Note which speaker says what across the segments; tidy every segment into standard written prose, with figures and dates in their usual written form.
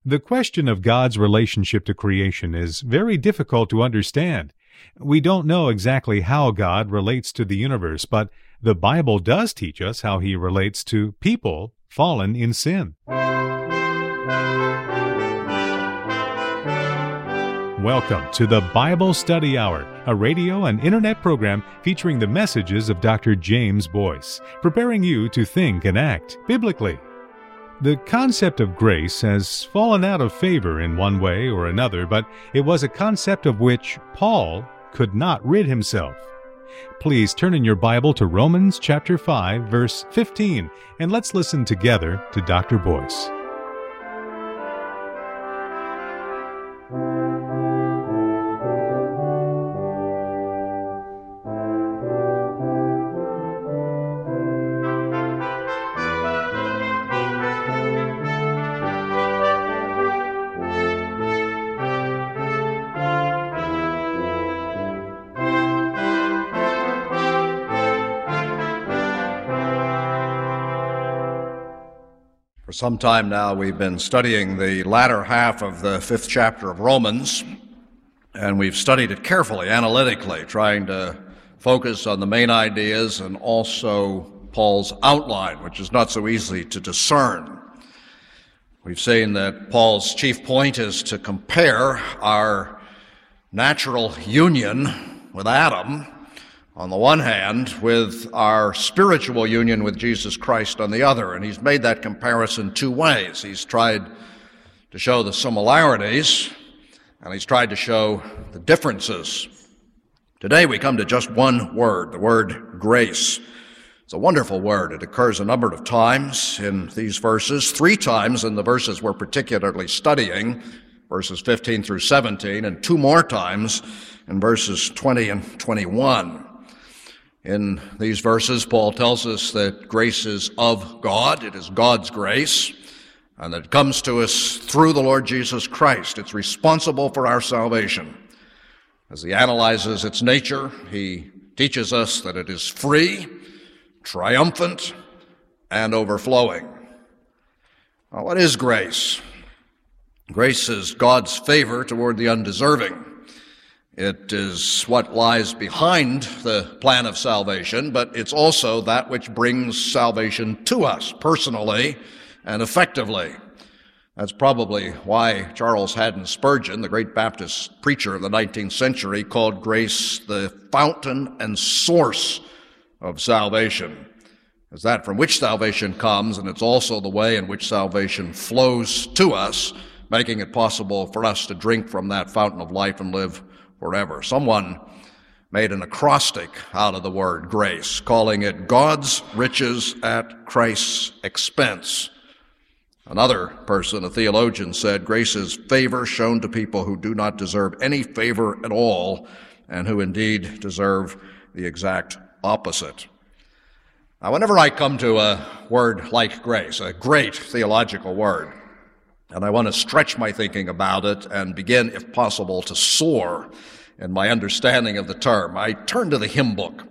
Speaker 1: The question of God's relationship to creation is very difficult to understand. We don't know exactly how God relates to the universe, but the Bible does teach us how He relates to people fallen in sin. Welcome to the Bible Study Hour, a radio and internet program featuring the messages of Dr. James Boyce, preparing you to think and act biblically. The concept of grace has fallen out of favor in one way or another, but it was a concept of which Paul could not rid himself. Please turn in your Bible to Romans chapter 5, verse 15, and let's listen together to Dr. Boyce.
Speaker 2: For some time now, we've been studying the latter half of the 5th chapter of Romans, and we've studied it carefully, analytically, trying to focus on the main ideas and also Paul's outline, which is not so easy to discern. We've seen that Paul's chief point is to compare our natural union with Adam on the one hand, with our spiritual union with Jesus Christ on the other. And he's made that comparison two ways. He's tried to show the similarities, and he's tried to show the differences. Today we come to just one word, the word grace. It's a wonderful word. It occurs a number of times in these verses, 3 times in the verses we're particularly studying, verses 15 through 17, and 2 more times in verses 20 and 21. In these verses, Paul tells us that grace is of God. It is God's grace, and that it comes to us through the Lord Jesus Christ. It's responsible for our salvation. As he analyzes its nature, he teaches us that it is free, triumphant, and overflowing. Now, what is grace? Grace is God's favor toward the undeserving. It is what lies behind the plan of salvation, but it's also that which brings salvation to us personally and effectively. That's probably why Charles Haddon Spurgeon, the great Baptist preacher of the 19th century, called grace the fountain and source of salvation. It's that from which salvation comes, and it's also the way in which salvation flows to us, making it possible for us to drink from that fountain of life and live forever. Someone made an acrostic out of the word grace, calling it God's riches at Christ's expense. Another person, a theologian, said grace is favor shown to people who do not deserve any favor at all, and who indeed deserve the exact opposite. Now, whenever I come to a word like grace, a great theological word, and I want to stretch my thinking about it and begin, if possible, to soar in my understanding of the term, I turn to the hymn book,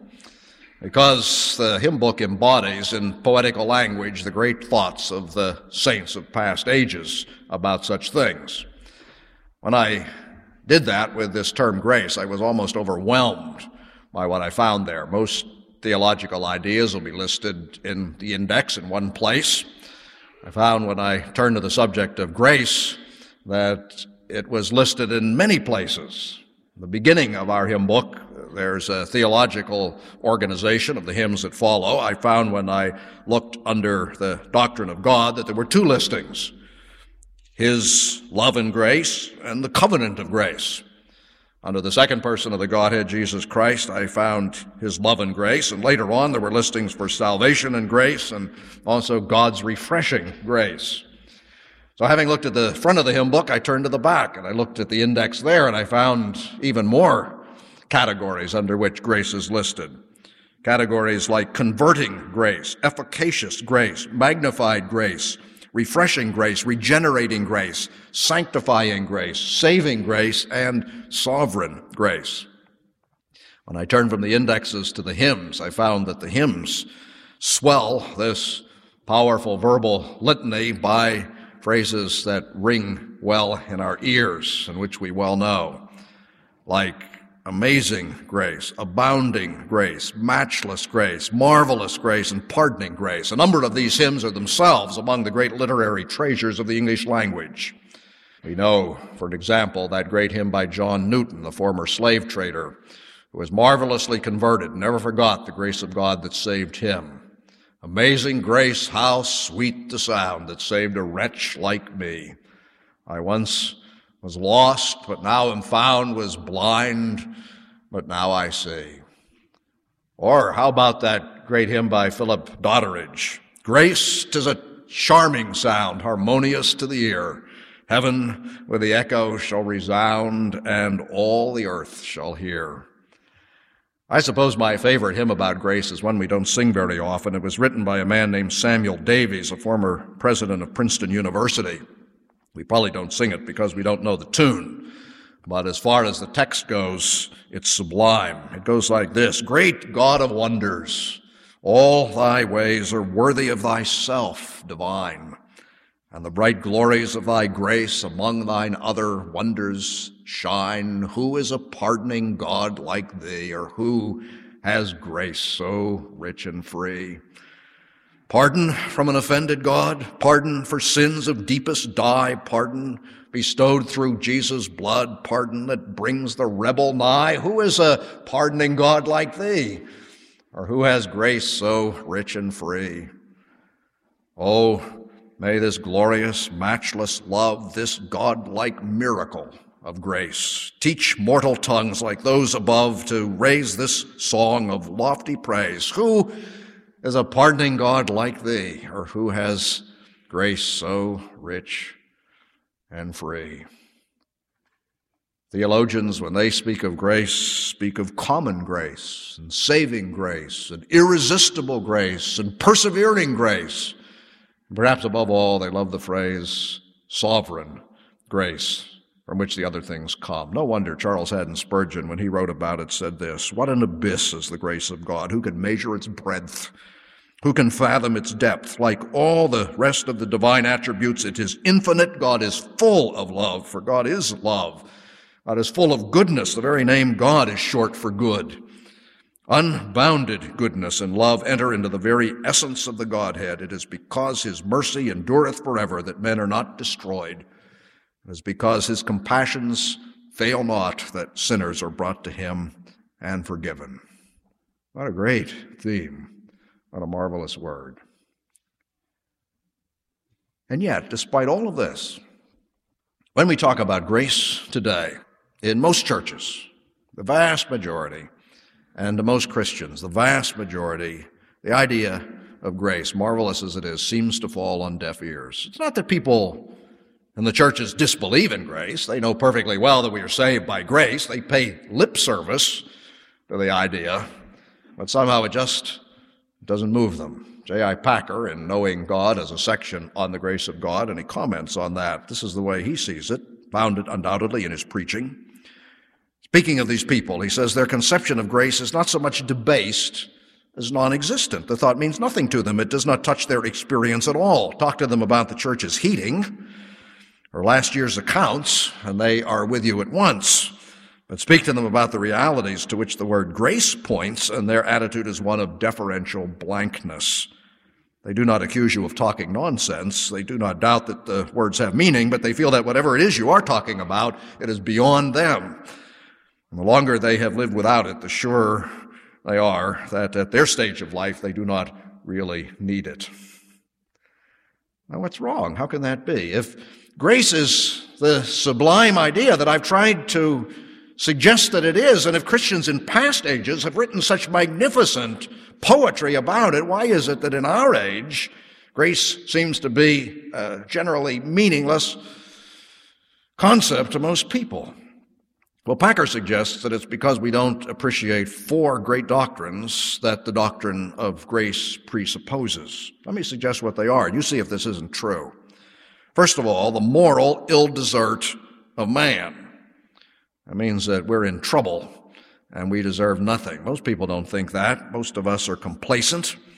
Speaker 2: because the hymn book embodies in poetical language the great thoughts of the saints of past ages about such things. When I did that with this term grace, I was almost overwhelmed by what I found there. Most theological ideas will be listed in the index in one place. I found when I turned to the subject of grace that it was listed in many places. The beginning of our hymn book, there's a theological organization of the hymns that follow. I found when I looked under the doctrine of God that there were 2 listings: His love and grace and the covenant of grace. Under the second person of the Godhead, Jesus Christ, I found His love and grace, and later on there were listings for salvation and grace, and also God's refreshing grace. So having looked at the front of the hymn book, I turned to the back, and I looked at the index there, and I found even more categories under which grace is listed. Categories like converting grace, efficacious grace, magnified grace, refreshing grace, regenerating grace, sanctifying grace, saving grace, and sovereign grace. When I turned from the indexes to the hymns, I found that the hymns swell this powerful verbal litany by phrases that ring well in our ears and which we well know, like amazing grace, abounding grace, matchless grace, marvelous grace, and pardoning grace. A number of these hymns are themselves among the great literary treasures of the English language. We know, for an example, that great hymn by John Newton, the former slave trader, who was marvelously converted and never forgot the grace of God that saved him. Amazing grace, how sweet the sound that saved a wretch like me. I once was lost, but now am found, was blind, but now I see. Or how about that great hymn by Philip Doddridge? Grace, 'tis a charming sound, harmonious to the ear. Heaven with the echo shall resound, and all the earth shall hear. I suppose my favorite hymn about grace is one we don't sing very often. It was written by a man named Samuel Davies, a former president of Princeton University. We probably don't sing it because we don't know the tune. But as far as the text goes, it's sublime. It goes like this: Great God of wonders, all thy ways are worthy of thyself divine, and the bright glories of thy grace among thine other wonders shine. Who is a pardoning God like thee, or who has grace so rich and free? Pardon from an offended God, pardon for sins of deepest dye, pardon bestowed through Jesus' blood, pardon that brings the rebel nigh. Who is a pardoning God like thee, or who has grace so rich and free? Oh, may this glorious, matchless love, this God-like miracle of grace, teach mortal tongues like those above to raise this song of lofty praise. Who is a pardoning God like thee, or who has grace so rich and free? Theologians, when they speak of grace, speak of common grace and saving grace and irresistible grace and persevering grace. Perhaps above all, they love the phrase sovereign grace, from which the other things come. No wonder Charles Haddon Spurgeon, when he wrote about it, said this: What an abyss is the grace of God! Who can measure its breadth? Who can fathom its depth? Like all the rest of the divine attributes, it is infinite. God is full of love, for God is love. God is full of goodness. The very name God is short for good. Unbounded goodness and love enter into the very essence of the Godhead. It is because his mercy endureth forever that men are not destroyed. It is because his compassions fail not that sinners are brought to him and forgiven. What a great theme. What a marvelous word. And yet, despite all of this, when we talk about grace today, in most churches, the vast majority, and to most Christians, the vast majority, the idea of grace, marvelous as it is, seems to fall on deaf ears. It's not that people in the churches disbelieve in grace. They know perfectly well that we are saved by grace. They pay lip service to the idea, but somehow it just doesn't move them. J.I. Packer, in Knowing God, has a section on the grace of God, and he comments on that. This is the way he sees it, founded undoubtedly in his preaching. Speaking of these people, he says their conception of grace is not so much debased as non-existent. The thought means nothing to them. It does not touch their experience at all. Talk to them about the church's heating or last year's accounts, and they are with you at once. But speak to them about the realities to which the word grace points, and their attitude is one of deferential blankness. They do not accuse you of talking nonsense. They do not doubt that the words have meaning, but they feel that whatever it is you are talking about, it is beyond them. And the longer they have lived without it, the surer they are that at their stage of life, they do not really need it. Now, what's wrong? How can that be? If grace is the sublime idea that I've tried to suggest that it is, and if Christians in past ages have written such magnificent poetry about it, why is it that in our age, grace seems to be a generally meaningless concept to most people? Well, Packer suggests that it's because we don't appreciate four great doctrines that the doctrine of grace presupposes. Let me suggest what they are. You see if this isn't true. First of all, the moral ill desert of man. That means that we're in trouble and we deserve nothing. Most people don't think that. Most of us are complacent.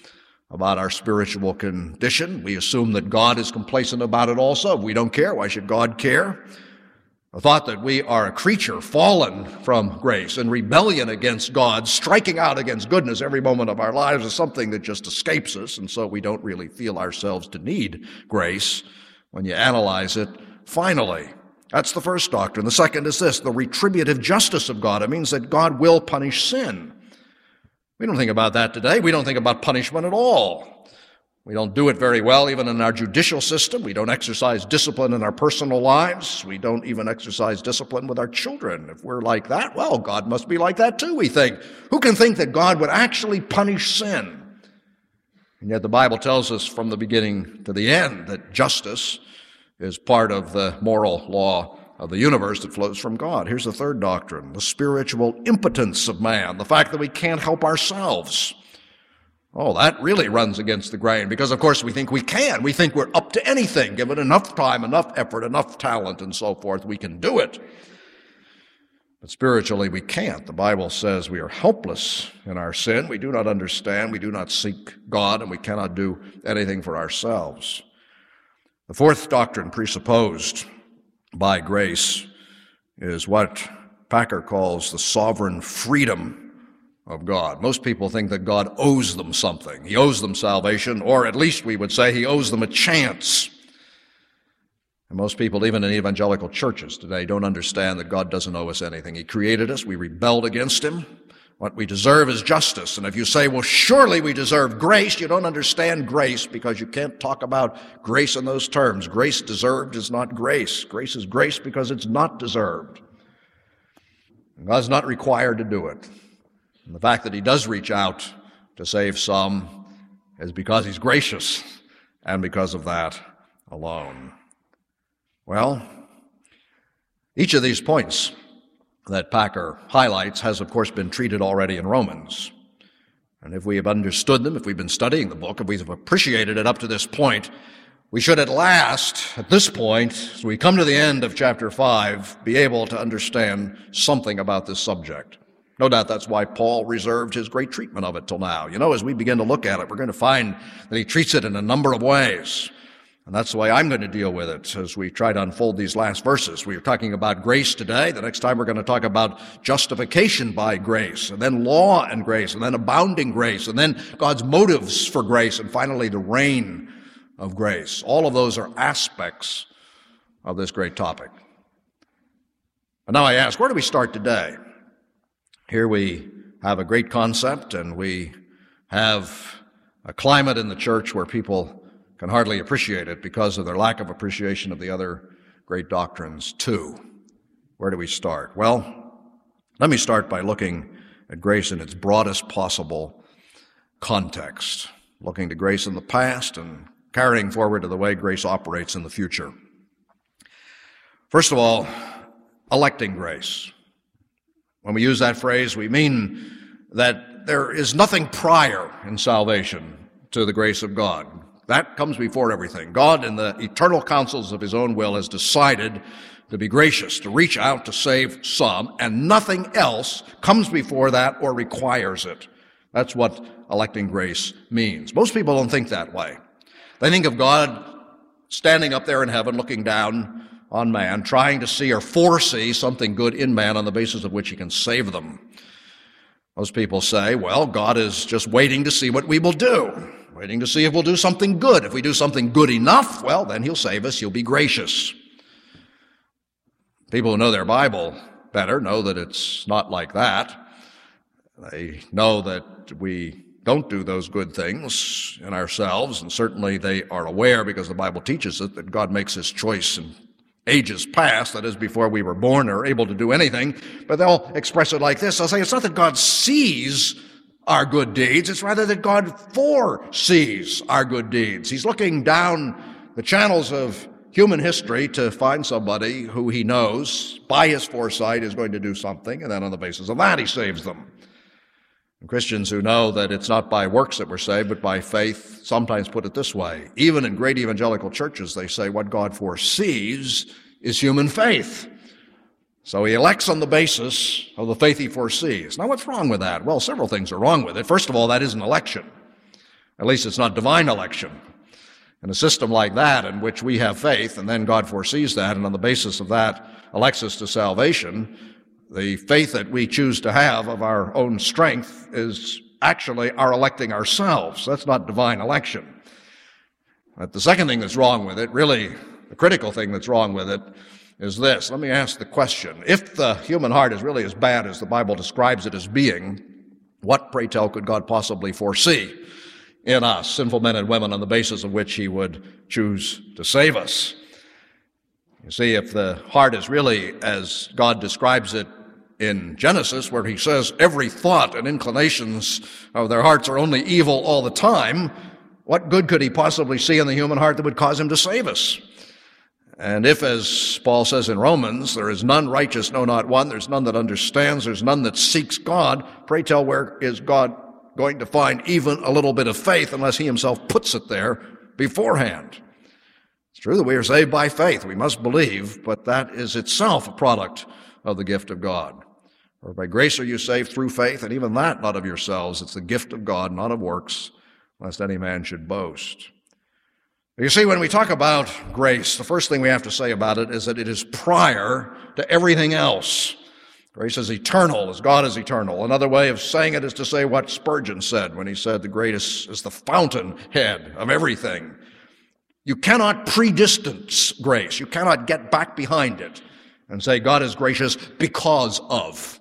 Speaker 2: about our spiritual condition. We assume that God is complacent about it also. If we don't care, why should God care? The thought that we are a creature fallen from grace, in rebellion against God, striking out against goodness every moment of our lives, is something that just escapes us, and so we don't really feel ourselves to need grace when you analyze it finally. That's the first doctrine. The second is this, the retributive justice of God. It means that God will punish sin. We don't think about that today. We don't think about punishment at all. We don't do it very well even in our judicial system. We don't exercise discipline in our personal lives. We don't even exercise discipline with our children. If we're like that, well, God must be like that too, we think. Who can think that God would actually punish sin? And yet the Bible tells us from the beginning to the end that justice is part of the moral law of the universe that flows from God. Here's the third doctrine, the spiritual impotence of man, the fact that we can't help ourselves. Oh, that really runs against the grain because, of course, we think we can. We think we're up to anything. Given enough time, enough effort, enough talent, and so forth, we can do it. But spiritually, we can't. The Bible says we are helpless in our sin. We do not understand. We do not seek God, and we cannot do anything for ourselves. The fourth doctrine presupposed by grace is what Packer calls the sovereign freedom of God. Most people think that God owes them something. He owes them salvation, or at least we would say he owes them a chance. And most people, even in evangelical churches today, don't understand that God doesn't owe us anything. He created us. We rebelled against him. What we deserve is justice. And if you say, well, surely we deserve grace, you don't understand grace because you can't talk about grace in those terms. Grace deserved is not grace. Grace is grace because it's not deserved. And God's not required to do it. And the fact that he does reach out to save some is because he's gracious and because of that alone. Well, each of these points that Packer highlights has, of course, been treated already in Romans. And if we have understood them, if we've been studying the book, if we've appreciated it up to this point, we should at last, at this point, as we come to the end of chapter 5, be able to understand something about this subject. No doubt that's why Paul reserved his great treatment of it till now. You know, as we begin to look at it, we're going to find that he treats it in a number of ways. And that's the way I'm going to deal with it as we try to unfold these last verses. We are talking about grace today. The next time we're going to talk about justification by grace, and then law and grace, and then abounding grace, and then God's motives for grace, and finally the reign of grace. All of those are aspects of this great topic. And now I ask, where do we start today? Here we have a great concept, and we have a climate in the church where people can hardly appreciate it because of their lack of appreciation of the other great doctrines too. Where do we start? Well, let me start by looking at grace in its broadest possible context, looking to grace in the past and carrying forward to the way grace operates in the future. First of all, electing grace. When we use that phrase, we mean that there is nothing prior in salvation to the grace of God. That comes before everything. God, in the eternal counsels of his own will, has decided to be gracious, to reach out to save some, and nothing else comes before that or requires it. That's what electing grace means. Most people don't think that way. They think of God standing up there in heaven, looking down on man, trying to see or foresee something good in man on the basis of which he can save them. Most people say, well, God is just waiting to see what we will do. Waiting to see if we'll do something good. If we do something good enough, well, then he'll save us. He'll be gracious. People who know their Bible better know that it's not like that. They know that we don't do those good things in ourselves, and certainly they are aware, because the Bible teaches it, that God makes his choice in ages past, that is, before we were born or able to do anything. But they'll express it like this. They'll say, it's not that God sees our good deeds. It's rather that God foresees our good deeds. He's looking down the channels of human history to find somebody who he knows by his foresight is going to do something, and then on the basis of that he saves them. And Christians who know that it's not by works that we're saved, but by faith, sometimes put it this way. Even in great evangelical churches, they say what God foresees is human faith. So he elects on the basis of the faith he foresees. Now, what's wrong with that? Well, several things are wrong with it. First of all, that isn't election. At least it's not divine election. In a system like that, in which we have faith, and then God foresees that, and on the basis of that elects us to salvation, the faith that we choose to have of our own strength is actually our electing ourselves. That's not divine election. But the second thing that's wrong with it, really the critical thing that's wrong with it, is this. Let me ask the question. If the human heart is really as bad as the Bible describes it as being, what, pray tell, could God possibly foresee in us, sinful men and women, on the basis of which he would choose to save us? You see, if the heart is really as God describes it in Genesis, where he says every thought and inclinations of their hearts are only evil all the time, what good could he possibly see in the human heart that would cause him to save us? And if, as Paul says in Romans, there is none righteous, no, not one, there's none that understands, there's none that seeks God, pray tell, where is God going to find even a little bit of faith unless he himself puts it there beforehand? It's true that we are saved by faith. We must believe, but that is itself a product of the gift of God. For by grace are you saved through faith, and even that not of yourselves. It's the gift of God, not of works, lest any man should boast. You see, when we talk about grace, the first thing we have to say about it is that it is prior to everything else. Grace is eternal, as God is eternal. Another way of saying it is to say what Spurgeon said when he said the greatest is the fountainhead of everything. You cannot predistance grace. You cannot get back behind it and say God is gracious because of.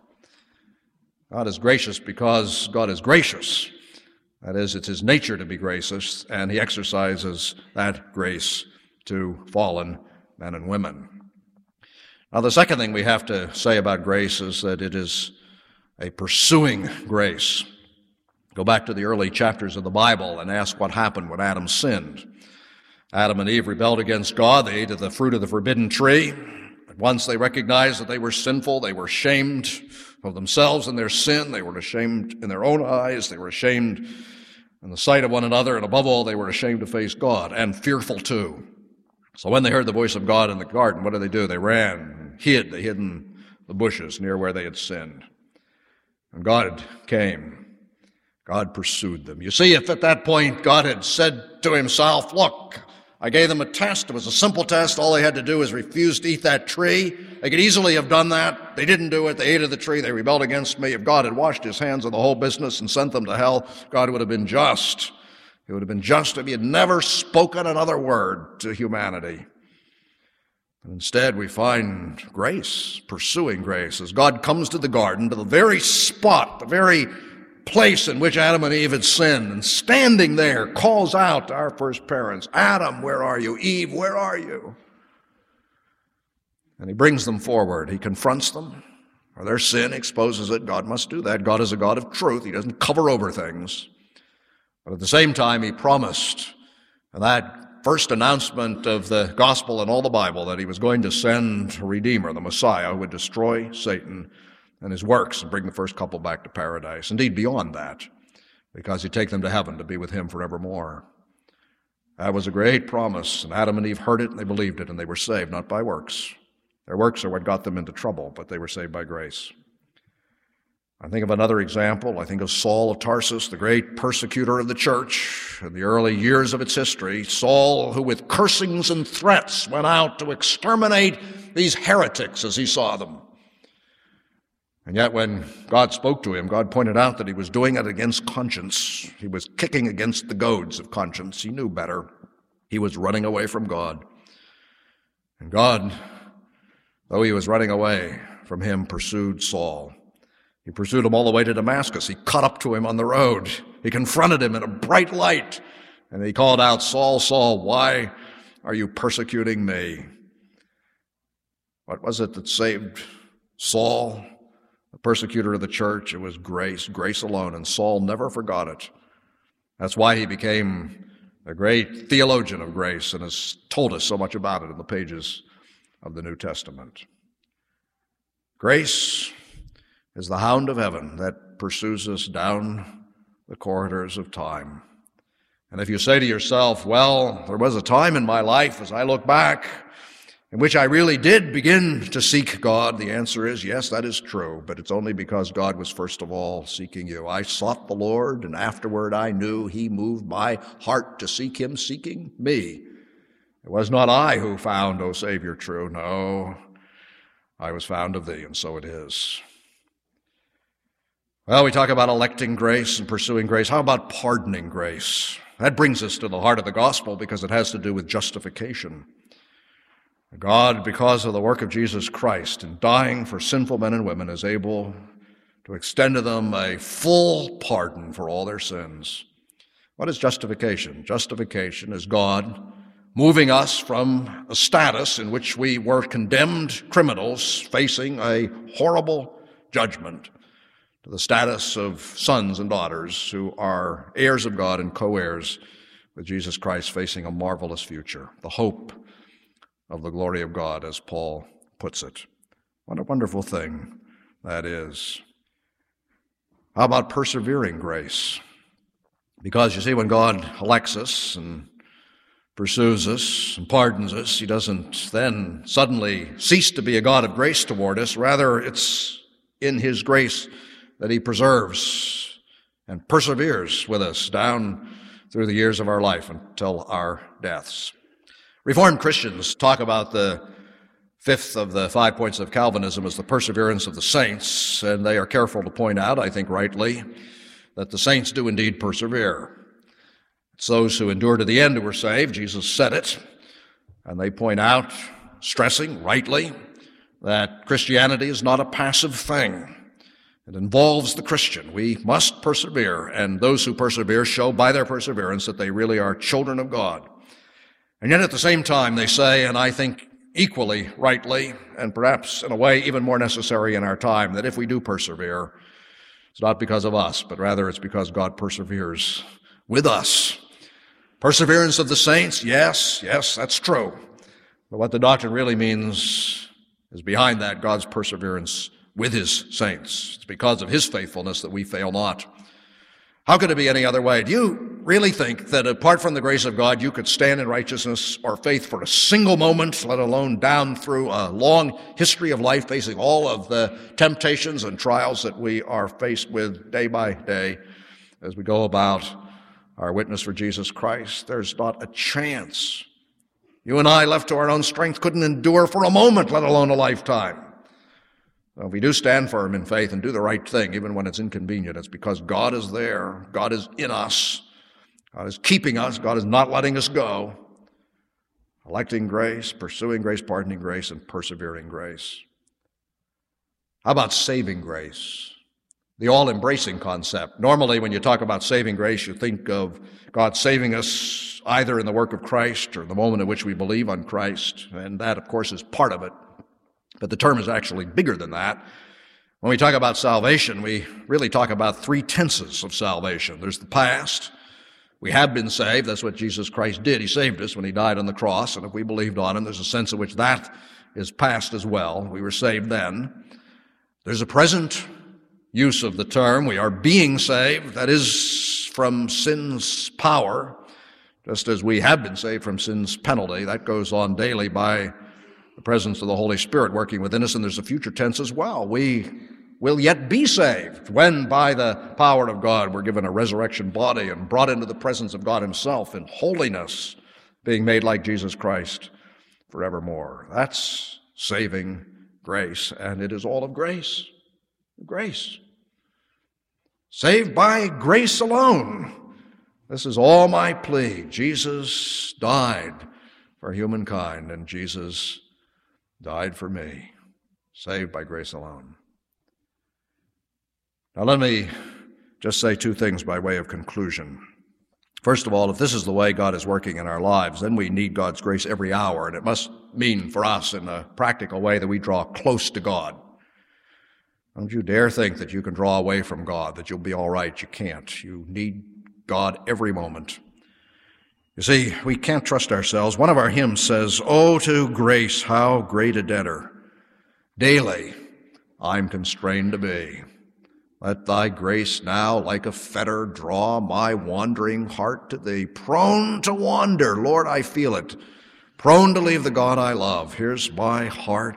Speaker 2: God is gracious because God is gracious. That is, it's his nature to be gracious, and he exercises that grace to fallen men and women. Now, the second thing we have to say about grace is that it is a pursuing grace. Go back to the early chapters of the Bible and ask what happened when Adam sinned. Adam and Eve rebelled against God. They ate of the fruit of the forbidden tree. At once they recognized that they were sinful. They were ashamed of themselves and their sin. They were ashamed in their own eyes. They were ashamed in the sight of one another. And above all, they were ashamed to face God, and fearful too. So when they heard the voice of God in the garden, what did? They ran and hid. They hid in the bushes near where they had sinned. And God came. God pursued them. You see, if at that point God had said to himself, look, I gave them a test. It was a simple test. All they had to do was refuse to eat that tree. They could easily have done that. They didn't do it. They ate of the tree. They rebelled against me. If God had washed his hands of the whole business and sent them to hell, God would have been just. It would have been just if he had never spoken another word to humanity. And instead, we find grace, pursuing grace, as God comes to the garden, to the very spot, the very place in which Adam and Eve had sinned, and standing there calls out to our first parents, Adam, where are you? Eve, where are you? And he brings them forward. He confronts them. For their sin, exposes it. God must do that. God is a God of truth. He doesn't cover over things. But at the same time, he promised in that first announcement of the gospel in all the Bible that he was going to send a Redeemer, the Messiah, who would destroy Satan and his works and bring the first couple back to paradise. Indeed, beyond that, because he'd take them to heaven to be with him forevermore. That was a great promise, and Adam and Eve heard it, and they believed it, and they were saved, not by works. Their works are what got them into trouble, but they were saved by grace. I think of another example. I think of Saul of Tarsus, the great persecutor of the church in the early years of its history. Saul, who with cursings and threats went out to exterminate these heretics as he saw them. And yet when God spoke to him, God pointed out that he was doing it against conscience. He was kicking against the goads of conscience. He knew better. He was running away from God. And God, though he was running away from him, pursued Saul. He pursued him all the way to Damascus. He caught up to him on the road. He confronted him in a bright light. And he called out, Saul, Saul, why are you persecuting me? What was it that saved Saul, the persecutor of the church? It was grace, grace alone, and Saul never forgot it. That's why he became a great theologian of grace and has told us so much about it in the pages of the New Testament. Grace is the hound of heaven that pursues us down the corridors of time. And if you say to yourself, well, there was a time in my life as I look back in which I really did begin to seek God? The answer is yes, that is true, but it's only because God was first of all seeking you. I sought the Lord, and afterward I knew he moved my heart to seek him, seeking me. It was not I who found, O Savior, true. No, I was found of thee, and so it is. Well, we talk about electing grace and pursuing grace. How about pardoning grace? That brings us to the heart of the gospel because it has to do with justification. God, because of the work of Jesus Christ in dying for sinful men and women, is able to extend to them a full pardon for all their sins. What is justification? Justification is God moving us from a status in which we were condemned criminals facing a horrible judgment to the status of sons and daughters who are heirs of God and co-heirs with Jesus Christ, facing a marvelous future, the hope of the glory of God, as Paul puts it. What a wonderful thing that is. How about persevering grace? Because you see, when God elects us and pursues us and pardons us, he doesn't then suddenly cease to be a God of grace toward us. Rather, it's in his grace that he preserves and perseveres with us down through the years of our life until our deaths. Reformed Christians talk about the fifth of the 5 points of Calvinism as the perseverance of the saints, and they are careful to point out, I think rightly, that the saints do indeed persevere. It's those who endure to the end who are saved. Jesus said it, and they point out, stressing rightly, that Christianity is not a passive thing. It involves the Christian. We must persevere, and those who persevere show by their perseverance that they really are children of God. And yet at the same time they say, and I think equally rightly, and perhaps in a way even more necessary in our time, that if we do persevere, it's not because of us, but rather it's because God perseveres with us. Perseverance of the saints, yes, that's true. But what the doctrine really means is behind that, God's perseverance with his saints. It's because of his faithfulness that we fail not. How could it be any other way? Do you really think that apart from the grace of God, you could stand in righteousness or faith for a single moment, let alone down through a long history of life, facing all of the temptations and trials that we are faced with day by day as we go about our witness for Jesus Christ? There's not a chance. You and I, left to our own strength, couldn't endure for a moment, let alone a lifetime. If we do stand firm in faith and do the right thing, even when it's inconvenient, it's because God is there. God is in us. God is keeping us. God is not letting us go. Electing grace, pursuing grace, pardoning grace, and persevering grace. How about saving grace? The all-embracing concept. Normally, when you talk about saving grace, you think of God saving us either in the work of Christ or the moment at which we believe on Christ, and that, of course, is part of it. But the term is actually bigger than that. When we talk about salvation, we really talk about 3 tenses of salvation. There's the past. We have been saved. That's what Jesus Christ did. He saved us when he died on the cross. And if we believed on him, there's a sense in which that is past as well. We were saved then. There's a present use of the term. We are being saved. That is from sin's power, just as we have been saved from sin's penalty. That goes on daily by the presence of the Holy Spirit working within us, and there's a future tense as well. We will yet be saved when, by the power of God, we're given a resurrection body and brought into the presence of God himself in holiness, being made like Jesus Christ forevermore. That's saving grace, and it is all of grace. Grace. Saved by grace alone. This is all my plea. Jesus died for humankind, and Jesus died for me, saved by grace alone. Now let me just say 2 things by way of conclusion. First of all, if this is the way God is working in our lives, then we need God's grace every hour, and it must mean for us in a practical way that we draw close to God. Don't you dare think that you can draw away from God, that you'll be all right. You can't. You need God every moment. You see, we can't trust ourselves. One of our hymns says, "Oh, to grace, how great a debtor daily I'm constrained to be. Let thy grace now like a fetter draw my wandering heart to thee. Prone to wander, Lord, I feel it prone to leave the God I love. Here's my heart.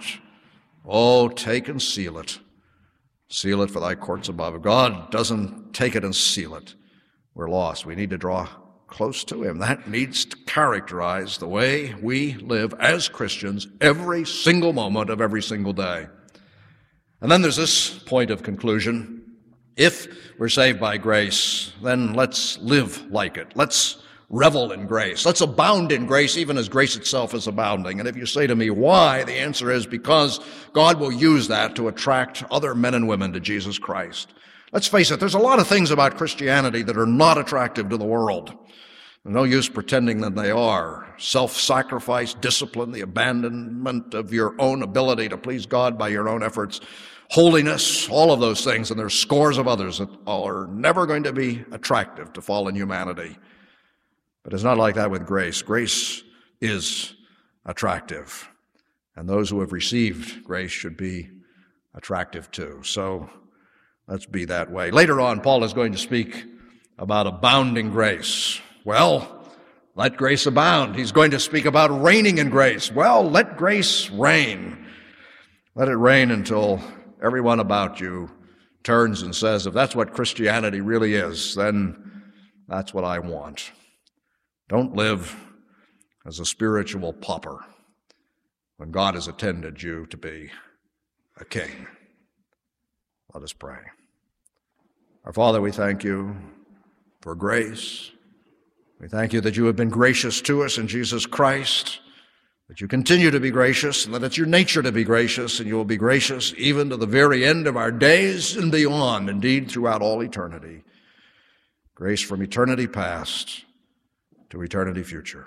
Speaker 2: Oh, take and seal it. Seal it for thy courts above. If God doesn't take it and seal it, we're lost. We need to draw close to him. That needs to characterize the way we live as Christians every single moment of every single day. And then there's this point of conclusion. If we're saved by grace, then let's live like it. Let's revel in grace. Let's abound in grace, even as grace itself is abounding. And if you say to me, why? The answer is because God will use that to attract other men and women to Jesus Christ. Let's face it, there's a lot of things about Christianity that are not attractive to the world. There's no use pretending that they are. Self-sacrifice, discipline, the abandonment of your own ability to please God by your own efforts, holiness, all of those things, and there's scores of others that are never going to be attractive to fallen humanity. But it's not like that with grace. Grace is attractive, and those who have received grace should be attractive too. So let's be that way. Later on, Paul is going to speak about abounding grace. Well, let grace abound. He's going to speak about reigning in grace. Well, let grace reign. Let it reign until everyone about you turns and says, if that's what Christianity really is, then that's what I want. Don't live as a spiritual pauper when God has intended you to be a king. Let us pray. Our Father, we thank you for grace. We thank you that you have been gracious to us in Jesus Christ, that you continue to be gracious, and that it's your nature to be gracious, and you will be gracious even to the very end of our days and beyond, indeed throughout all eternity. Grace from eternity past to eternity future.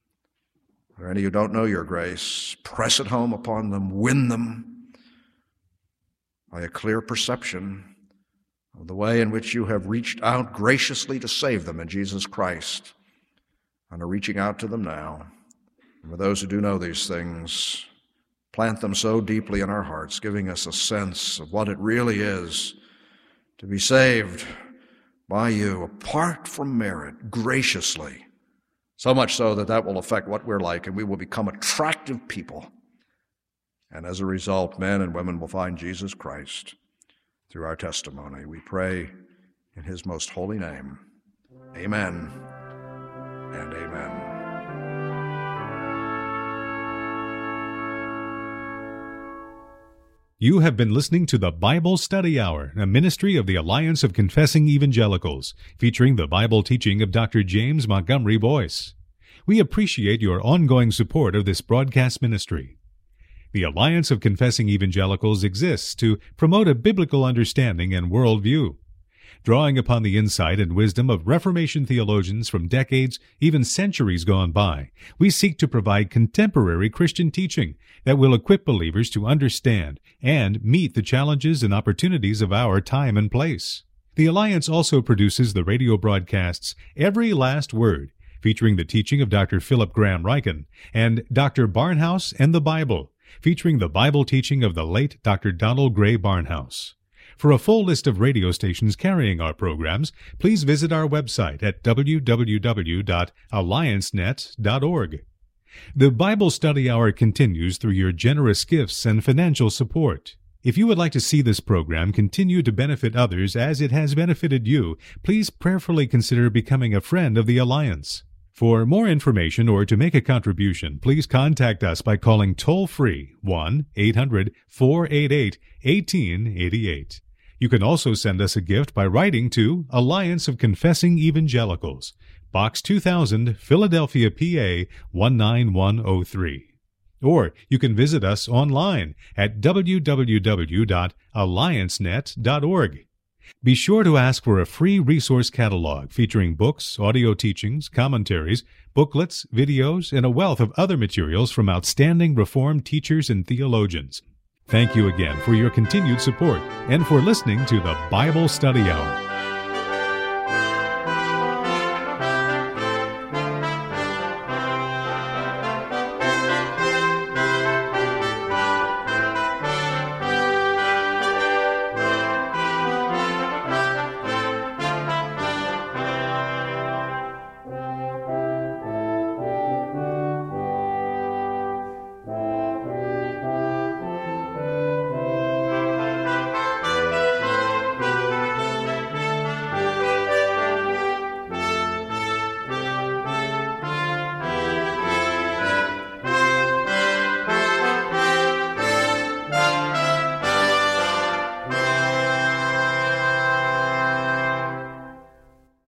Speaker 2: Are there any who don't know your grace? Press it home upon them, win them by a clear perception of the way in which you have reached out graciously to save them in Jesus Christ, and are reaching out to them now. And for those who do know these things, plant them so deeply in our hearts, giving us a sense of what it really is to be saved by you, apart from merit, graciously. So much so that that will affect what we're like, and we will become attractive people. And as a result, men and women will find Jesus Christ through our testimony. We pray in his most holy name. Amen and amen.
Speaker 1: You have been listening to the Bible Study Hour, a ministry of the Alliance of Confessing Evangelicals, featuring the Bible teaching of Dr. James Montgomery Boyce. We appreciate your ongoing support of this broadcast ministry. The Alliance of Confessing Evangelicals exists to promote a biblical understanding and worldview. Drawing upon the insight and wisdom of Reformation theologians from decades, even centuries gone by, we seek to provide contemporary Christian teaching that will equip believers to understand and meet the challenges and opportunities of our time and place. The Alliance also produces the radio broadcasts Every Last Word, featuring the teaching of Dr. Philip Graham Ryken, and Dr. Barnhouse and the Bible, featuring the Bible teaching of the late Dr. Donald Gray Barnhouse. For a full list of radio stations carrying our programs, please visit our website at www.alliancenet.org. The Bible Study Hour continues through your generous gifts and financial support. If you would like to see this program continue to benefit others as it has benefited you, please prayerfully consider becoming a friend of the Alliance. For more information or to make a contribution, please contact us by calling toll-free 1-800-488-1888. You can also send us a gift by writing to Alliance of Confessing Evangelicals, Box 2000, Philadelphia, PA 19103. Or you can visit us online at www.alliancenet.org. Be sure to ask for a free resource catalog featuring books, audio teachings, commentaries, booklets, videos, and a wealth of other materials from outstanding Reformed teachers and theologians. Thank you again for your continued support and for listening to the Bible Study Hour.